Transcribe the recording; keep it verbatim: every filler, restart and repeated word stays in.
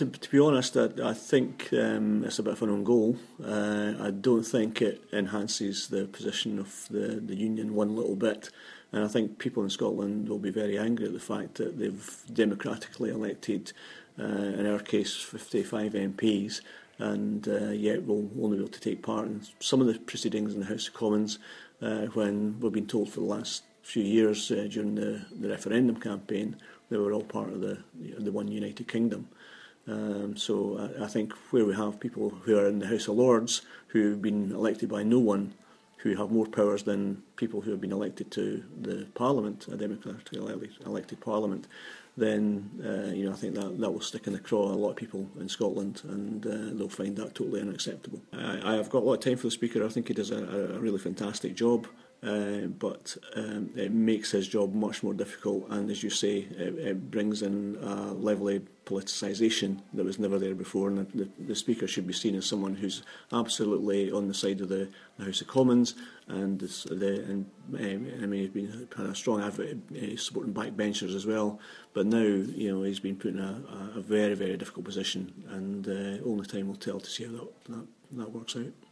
To, to be honest, I, I think um, it's a bit of an own goal. Uh, I don't think it enhances the position of the, the union one little bit. And I think people in Scotland will be very angry at the fact that they've democratically elected, uh, in our case, fifty-five M Ps, and uh, yet will only be able to take part in some of the proceedings in the House of Commons uh, when we've been told for the last few years uh, during the, the referendum campaign they were all part of the, the one United Kingdom. Um, so I, I think where we have people who are in the House of Lords who've been elected by no one, who have more powers than people who have been elected to the Parliament, a democratically elected, elected Parliament, then uh, you know I think that, that will stick in the craw of a lot of people in Scotland, and uh, they'll find that totally unacceptable. I, I've got a lot of time for the Speaker. I think he does a, a really fantastic job. Uh, but um, it makes his job much more difficult, and as you say, it, it brings in a level of politicisation that was never there before. And the, the Speaker should be seen as someone who's absolutely on the side of the, the House of Commons, and, this, the, and um, I mean, he's been had a strong advocate uh, supporting backbenchers as well. But now, you know, he's been put in a, a very, very difficult position, and uh, only time will tell to see how that, that, that works out.